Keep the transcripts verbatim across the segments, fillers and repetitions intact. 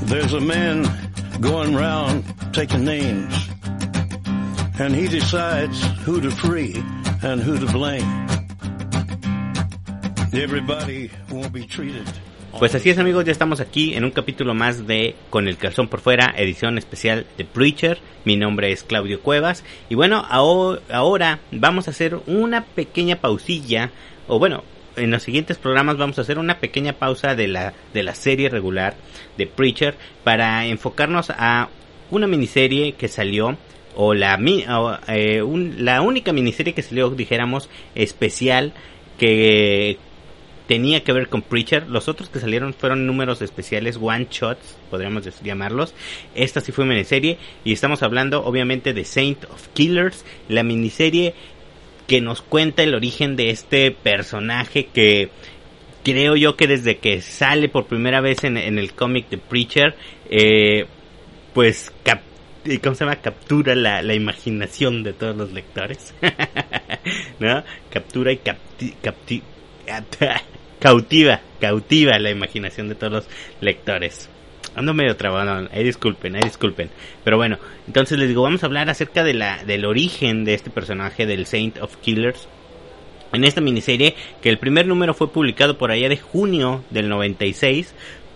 There's a man going round taking names, and he decides who to free and who to blame. Everybody won't be treated. Pues así es, amigos, ya estamos aquí en un capítulo más de Con el calzón por fuera, edición especial de Preacher. Mi nombre es Claudio Cuevas y bueno, ahora vamos a hacer una pequeña pausilla, o bueno, en los siguientes programas vamos a hacer una pequeña pausa de la de la serie regular de Preacher para enfocarnos a una miniserie que salió, o la o, eh, un, la única miniserie que salió, dijéramos, especial, que tenía que ver con Preacher. Los otros que salieron fueron números especiales, one shots, podríamos llamarlos. Esta sí fue miniserie y estamos hablando obviamente de Saint of Killers, la miniserie que nos cuenta el origen de este personaje que creo yo que desde que sale por primera vez en, en el cómic de Preacher, eh, pues cap, ¿cómo se llama? captura la, la imaginación de todos los lectores. ¿No? Captura y capti, capti, cautiva, cautiva la imaginación de todos los lectores. Ando medio trabado, ahí disculpen, ahí disculpen. Pero bueno, entonces les digo, vamos a hablar acerca de la del origen de este personaje, del Saint of Killers, en esta miniserie, que el primer número fue publicado por allá de junio del noventa y seis,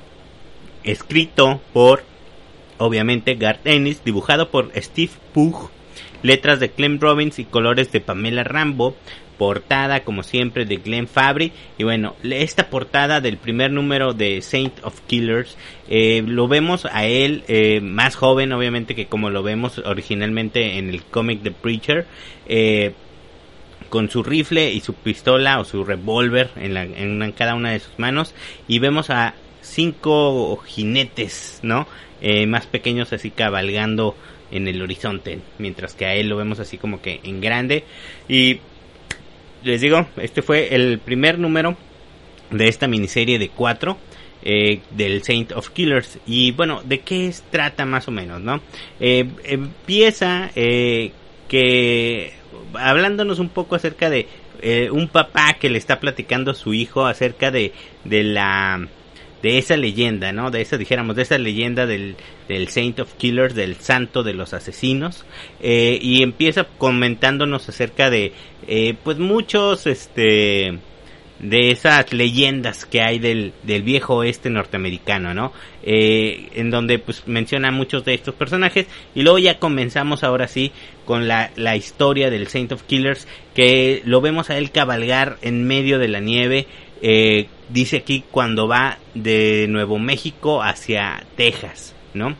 escrito por, obviamente, Garth Ennis, dibujado por Steve Pugh, letras de Clem Robbins y colores de Pamela Rambo, portada como siempre de Glenn Fabry. Y bueno, esta portada del primer número de Saint of Killers, eh, lo vemos a él eh, más joven obviamente que como lo vemos originalmente en el cómic de Preacher, eh, con su rifle y su pistola o su revólver en, la, en, una, en cada una de sus manos, y vemos a cinco jinetes, ¿no? Eh, más pequeños así cabalgando en el horizonte, mientras que a él lo vemos así como que en grande. Y les digo, este fue el primer número de esta miniserie de cuatro, eh, del Saint of Killers. Y bueno, ¿de qué es, trata más o menos, no? Eh, empieza eh, que hablándonos un poco acerca de eh, un papá que le está platicando a su hijo acerca de, de la... de esa leyenda, ¿no? De esa, dijéramos, de esa leyenda del, del Saint of Killers, del santo de los asesinos, eh, y empieza comentándonos acerca de, eh, pues muchos, este, de esas leyendas que hay del, del viejo oeste norteamericano, ¿no? Eh, en donde, pues, menciona muchos de estos personajes, y luego ya comenzamos ahora sí con la, la historia del Saint of Killers, que lo vemos a él cabalgar en medio de la nieve. Eh, dice aquí cuando va de Nuevo México hacia Texas, ¿no?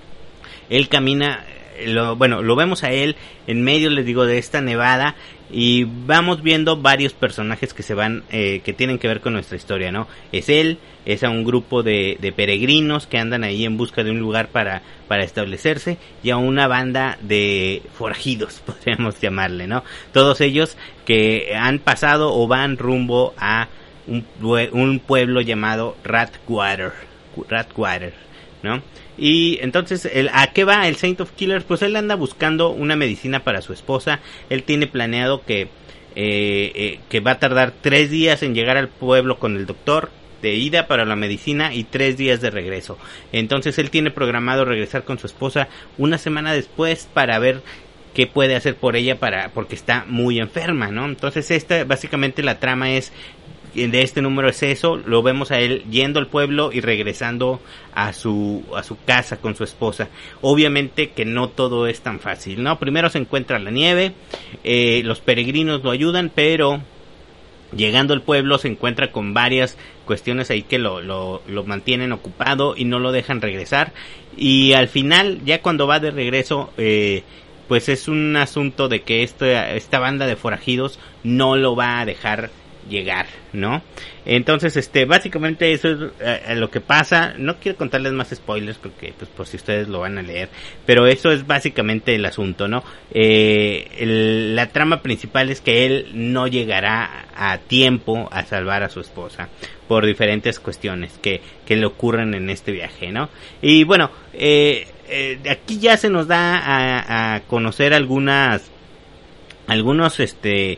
Él camina, lo, bueno, lo vemos a él en medio, les digo, de esta nevada, y vamos viendo varios personajes que se van, eh, que tienen que ver con nuestra historia, ¿no? Es él, es a un grupo de, de peregrinos que andan ahí en busca de un lugar para, para establecerse, y a una banda de forajidos, podríamos llamarle, ¿no? Todos ellos que han pasado o van rumbo a Un, un pueblo llamado Ratwater, Ratwater, ¿no? Y entonces, el, ¿a qué va el Saint of Killers? Pues él anda buscando una medicina para su esposa. Él tiene planeado que, eh, eh, que va a tardar tres días en llegar al pueblo con el doctor de ida para la medicina y tres días de regreso. Entonces él tiene programado regresar con su esposa una semana después para ver qué puede hacer por ella, para porque está muy enferma, ¿no? Entonces esta, básicamente la trama es de este número es eso, lo vemos a él yendo al pueblo y regresando a su a su casa con su esposa. Obviamente que no todo es tan fácil, ¿no? Primero se encuentra la nieve, eh, los peregrinos lo ayudan, pero llegando al pueblo se encuentra con varias cuestiones ahí que lo, lo, lo mantienen ocupado y no lo dejan regresar. Y al final, ya cuando va de regreso, eh, pues es un asunto de que esta, esta banda de forajidos no lo va a dejar llegar, ¿no? Entonces, este, básicamente eso es eh, lo que pasa. No quiero contarles más spoilers porque, pues, por si ustedes lo van a leer, pero eso es básicamente el asunto, ¿no? Eh, el, la trama principal es que él no llegará a tiempo a salvar a su esposa por diferentes cuestiones que, que le ocurren en este viaje, ¿no? Y bueno, eh, eh, aquí ya se nos da a, a conocer algunas, algunos, este,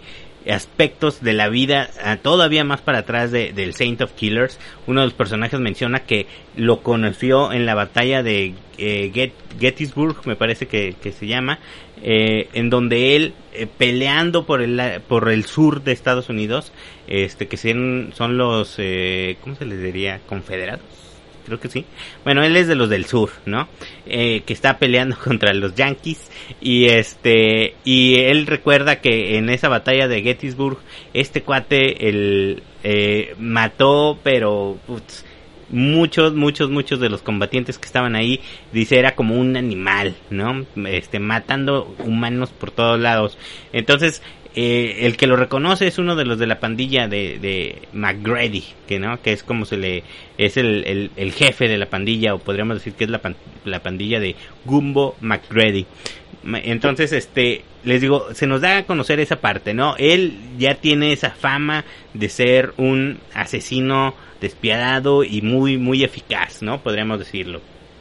aspectos de la vida uh, todavía más para atrás de, del Saint of Killers. Uno de los personajes menciona que lo conoció en la batalla de eh, Get, Gettysburg, me parece que, que se llama, eh, en donde él eh, peleando por el por el sur de Estados Unidos, este que son, son los eh, ¿cómo se les diría? Confederados. Creo que sí. Bueno, él es de los del sur, ¿no? Eh, que está peleando contra los Yankees y este y él recuerda que en esa batalla de Gettysburg este cuate el eh, mató, pero putz, muchos muchos muchos de los combatientes que estaban ahí, dice, era como un animal, ¿no? Este matando humanos por todos lados. Entonces Eh, el que lo reconoce es uno de los de la pandilla de, de McGrady, que no, que es como se le, es el, el, el jefe de la pandilla, o podríamos decir que es la, pan, la pandilla de Gumbo McGrady. Entonces, este, les digo, se nos da a conocer esa parte, ¿no? Él ya tiene esa fama de ser un asesino despiadado y muy, muy eficaz, ¿no? Podríamos decirlo.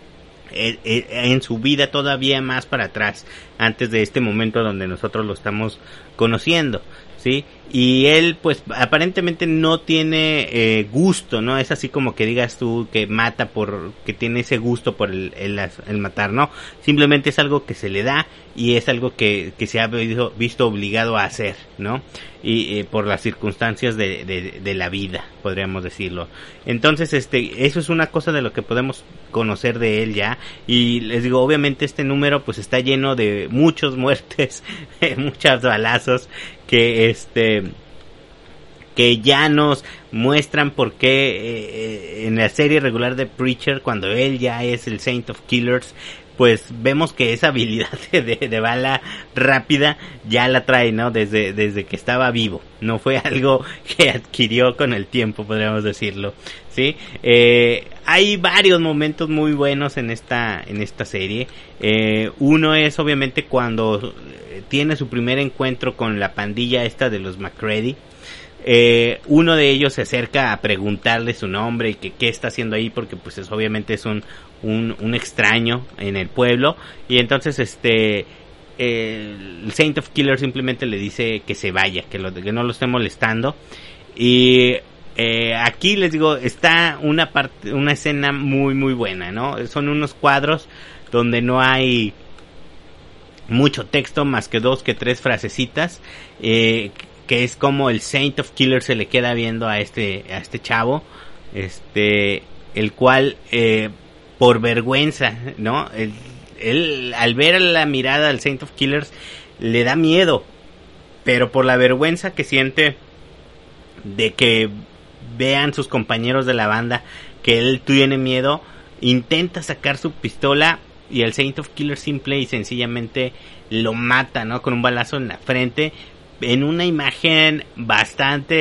En su vida todavía más para atrás, antes de este momento donde nosotros lo estamos conociendo, ¿sí? Y él pues aparentemente no tiene eh, gusto, ¿no? Es así como que digas tú que mata por, que tiene ese gusto por el, el, el matar, ¿no? Simplemente es algo que se le da y es algo que, que se ha visto, visto obligado a hacer, ¿no? Y eh, por las circunstancias de, de, de la vida, podríamos decirlo. Entonces, este, eso es una cosa de lo que podemos conocer de él ya. Y les digo, obviamente este número pues está lleno de muchas muertes, muchos balazos, que este que ya nos muestran por qué eh, en la serie regular de Preacher, cuando él ya es el Saint of Killers, pues vemos que esa habilidad de, de bala rápida ya la trae, ¿no? Desde, desde que estaba vivo. No fue algo que adquirió con el tiempo, podríamos decirlo, ¿sí? Eh, hay varios momentos muy buenos en esta, en esta serie. Eh, uno es obviamente cuando tiene su primer encuentro con la pandilla esta de los McCready. Eh, uno de ellos se acerca a preguntarle su nombre y que qué está haciendo ahí, porque pues es, obviamente es un, un, un extraño en el pueblo, y entonces este eh, el Saint of Killer simplemente le dice que se vaya, que, lo, que no lo esté molestando. Y eh, aquí les digo, está una parte, una escena muy muy buena, ¿no? Son unos cuadros donde no hay mucho texto, más que dos que tres frasecitas, eh, que es como el Saint of Killer se le queda viendo a este a este chavo, este el cual eh, por vergüenza, ¿no? Él, él al ver la mirada del Saint of Killers le da miedo, pero por la vergüenza que siente de que vean sus compañeros de la banda que él tiene miedo, intenta sacar su pistola y el Saint of Killers simple y sencillamente lo mata, ¿no? Con un balazo en la frente, en una imagen bastante,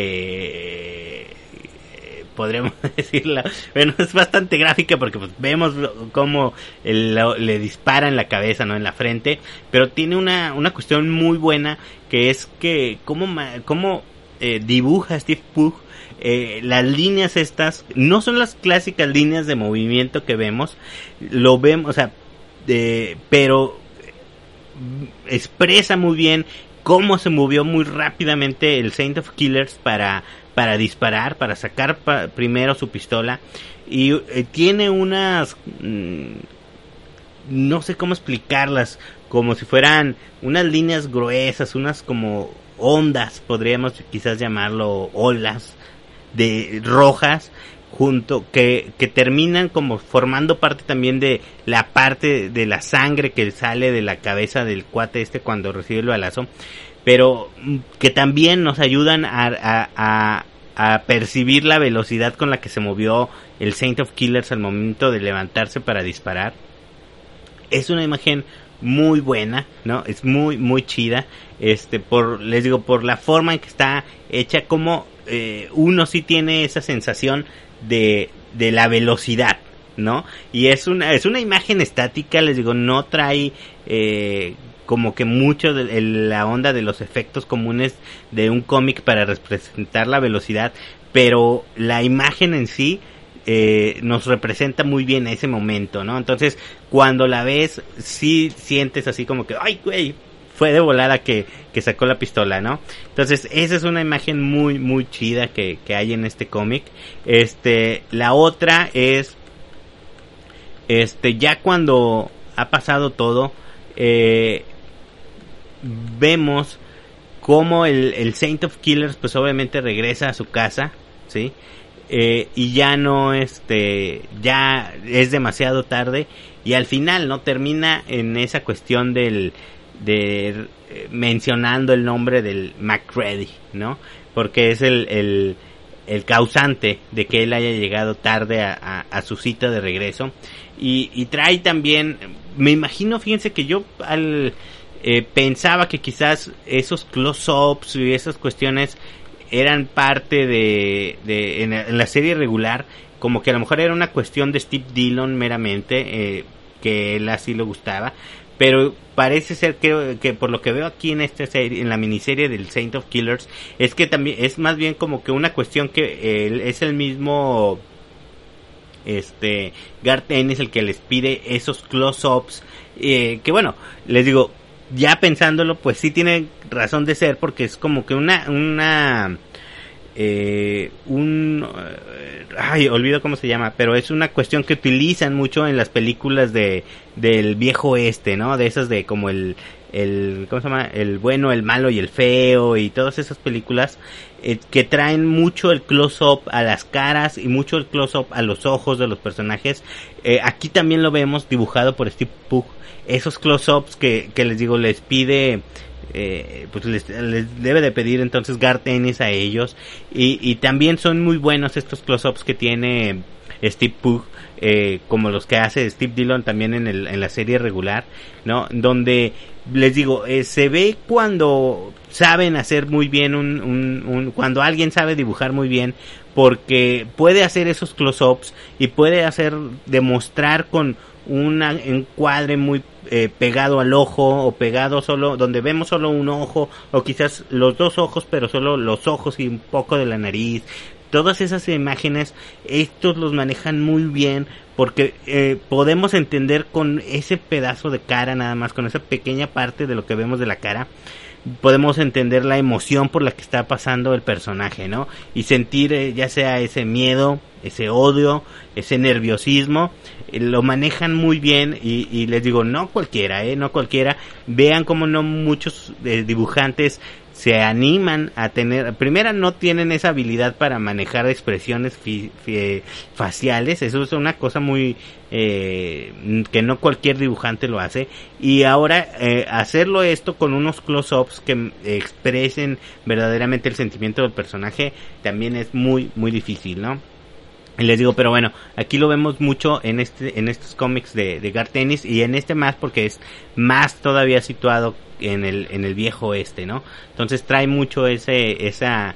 eh, podríamos decirla, bueno, es bastante gráfica porque pues vemos cómo el, lo, le dispara en la cabeza, no en la frente, pero tiene una, una cuestión muy buena, que es que cómo, cómo eh, dibuja Steve Pugh eh, las líneas estas, no son las clásicas líneas de movimiento que vemos, lo vemos, o sea, eh, pero expresa muy bien cómo se movió muy rápidamente el Saint of Killers para, para disparar, para sacar pa- primero su pistola. Y eh, tiene unas, mmm, no sé cómo explicarlas, como si fueran unas líneas gruesas, unas como ondas, podríamos quizás llamarlo, olas de rojas, junto que, que terminan como formando parte también de la parte de la sangre que sale de la cabeza del cuate este cuando recibe el balazo, pero que también nos ayudan a, a, a, a percibir la velocidad con la que se movió el Saint of Killers al momento de levantarse para disparar. Es una imagen muy buena, ¿no? Es muy muy chida, este por les digo por la forma en que está hecha, como eh, uno sí tiene esa sensación de de la velocidad, ¿no? Y es una es una imagen estática, les digo, no trae eh, como que mucho de, de la onda de los efectos comunes de un cómic para representar la velocidad, pero la imagen en sí eh, nos representa muy bien ese momento, ¿no? Entonces, cuando la ves, sí sientes así como que, ay, güey, fue de volada que, que sacó la pistola, ¿no? Entonces, esa es una imagen muy, muy chida que, que hay en este cómic. Este, la otra es, este, ya cuando ha pasado todo, eh, vemos cómo el, el Saint of Killers, pues obviamente regresa a su casa, ¿sí? Eh, y ya no, este, ya es demasiado tarde, y al final, ¿no? Termina en esa cuestión del, de, eh, mencionando el nombre del MacReady, ¿no? Porque es el, el, el causante de que él haya llegado tarde a, a, a su cita de regreso. Y, y trae también, me imagino, fíjense que yo al, eh, pensaba que quizás esos close-ups y esas cuestiones eran parte de, de en, en la serie regular, como que a lo mejor era una cuestión de Steve Dillon meramente, eh, que él así le gustaba, pero parece ser que, que por lo que veo aquí en esta serie, en la miniserie del Saint of Killers, es que también es más bien como que una cuestión que eh, es el mismo este Garth Ennis el que les pide esos close-ups, eh, que bueno, les digo, ya pensándolo, pues sí tiene razón de ser, porque es como que una, una, eh, un, ay, olvido cómo se llama, pero es una cuestión que utilizan mucho en las películas de, del viejo oeste, ¿no? De esas de como el, el, ¿cómo se llama? El bueno, el malo y el feo, y todas esas películas, eh, que traen mucho el close-up a las caras y mucho el close-up a los ojos de los personajes. Eh, aquí también lo vemos dibujado por Steve Pugh. Esos close-ups que, que les digo, les pide, eh, pues les, les debe de pedir entonces Garth Ennis a ellos. Y, y también son muy buenos estos close-ups que tiene Steve Pugh, eh, como los que hace Steve Dillon también en, el, en la serie regular, ¿no? Donde, les digo, eh, se ve cuando saben hacer muy bien un, un, un, cuando alguien sabe dibujar muy bien, porque puede hacer esos close-ups y puede hacer, demostrar con un encuadre muy eh, pegado al ojo, o pegado solo, donde vemos solo un ojo, o quizás los dos ojos, pero solo los ojos y un poco de la nariz. Todas esas imágenes, estos los manejan muy bien, porque eh, podemos entender con ese pedazo de cara, nada más, con esa pequeña parte de lo que vemos de la cara, podemos entender la emoción por la que está pasando el personaje, ¿no? Y sentir eh, ya sea ese miedo, ese odio, ese nerviosismo, eh, lo manejan muy bien. Y, y les digo, no cualquiera, eh, no cualquiera. Vean cómo no muchos eh, dibujantes se animan a tener, primero no tienen esa habilidad para manejar expresiones fi, fi, faciales, eso es una cosa muy eh, que no cualquier dibujante lo hace, y ahora eh, hacerlo esto con unos close-ups que eh, expresen verdaderamente el sentimiento del personaje también es muy muy difícil, ¿no? Y les digo, pero bueno, aquí lo vemos mucho en este, en estos cómics de, de Garth Ennis, y en este más porque es más todavía situado en el, en el viejo oeste, ¿no? Entonces trae mucho ese, esa,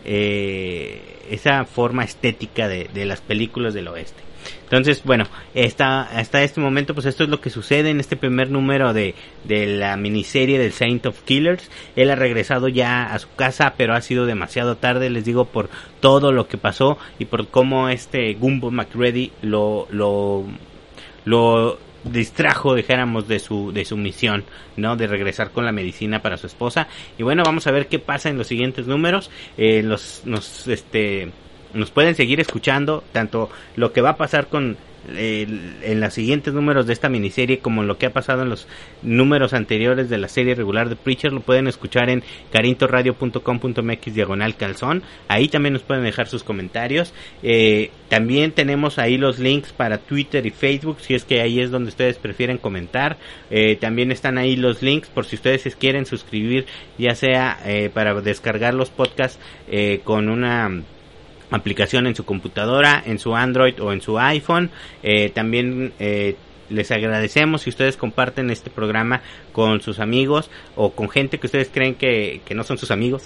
eh, esa forma estética de, de las películas del oeste. Entonces, bueno, hasta, hasta este momento, pues esto es lo que sucede en este primer número de, de la miniserie del Saint of Killers. Él ha regresado ya a su casa, pero ha sido demasiado tarde, les digo, por todo lo que pasó y por cómo este Gumbo MacReady lo, lo, lo distrajo, dijéramos, de su, de su misión, ¿no? De regresar con la medicina para su esposa. Y bueno, vamos a ver qué pasa en los siguientes números. Eh, los, nos, este... Nos pueden seguir escuchando, tanto lo que va a pasar con eh, en los siguientes números de esta miniserie, como lo que ha pasado en los números anteriores de la serie regular de Preacher. Lo pueden escuchar en carintoradio punto com punto mx diagonal calzón. Ahí también nos pueden dejar sus comentarios. Eh, también tenemos ahí los links para Twitter y Facebook, si es que ahí es donde ustedes prefieren comentar. Eh, también están ahí los links por si ustedes quieren suscribir, ya sea eh, para descargar los podcasts eh, con una aplicación en su computadora, en su Android o en su iPhone. Eh, también eh, les agradecemos si ustedes comparten este programa con sus amigos o con gente que ustedes creen que, que no son sus amigos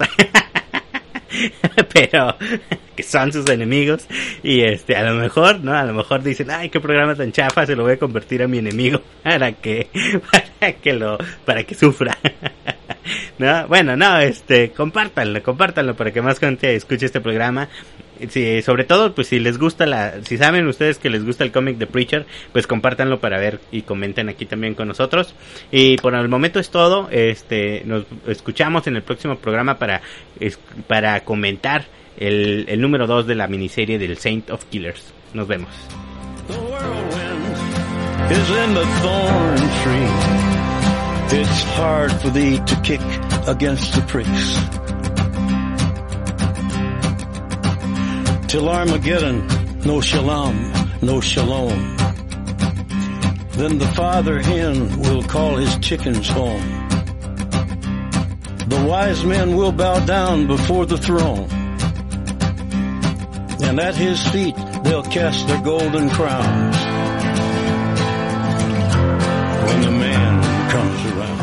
pero que son sus enemigos, y este a lo mejor, ¿no? A lo mejor dicen, ay, qué programa tan chafa, se lo voy a convertir a mi enemigo para que para que lo para que sufra. No, bueno, no, este, compártanlo, compártanlo para que más gente escuche este programa. sí, sobre todo, pues si les gusta la, si saben ustedes que les gusta el cómic de Preacher, pues compártanlo para ver y comenten aquí también con nosotros. Y por el momento es todo. Este, nos escuchamos en el próximo programa para, es, para comentar el, el número dos de la miniserie del Saint of Killers. Nos vemos. The whirlwind is in the thorn tree. It's hard for thee to kick against the pricks. Till Armageddon, no shalom, no shalom. Then the father hen will call his chickens home. The wise men will bow down before the throne. And at his feet they'll cast their golden crowns. When the man comes around.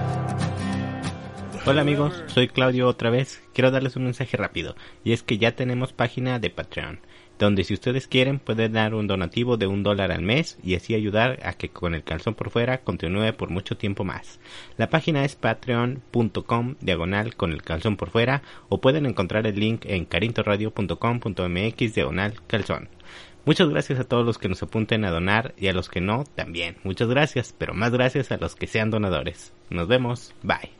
Hola amigos, soy Claudio otra vez. Quiero darles un mensaje rápido, y es que ya tenemos página de Patreon, donde si ustedes quieren pueden dar un donativo de un dólar al mes y así ayudar a que Con el Calzón por Fuera continúe por mucho tiempo más. La página es patreon.com diagonal Con el Calzón por Fuera, o pueden encontrar el link en carintoradio punto com punto mx diagonal calzón. Muchas gracias a todos los que nos apunten a donar, y a los que no también. Muchas gracias, pero más gracias a los que sean donadores. Nos vemos, bye.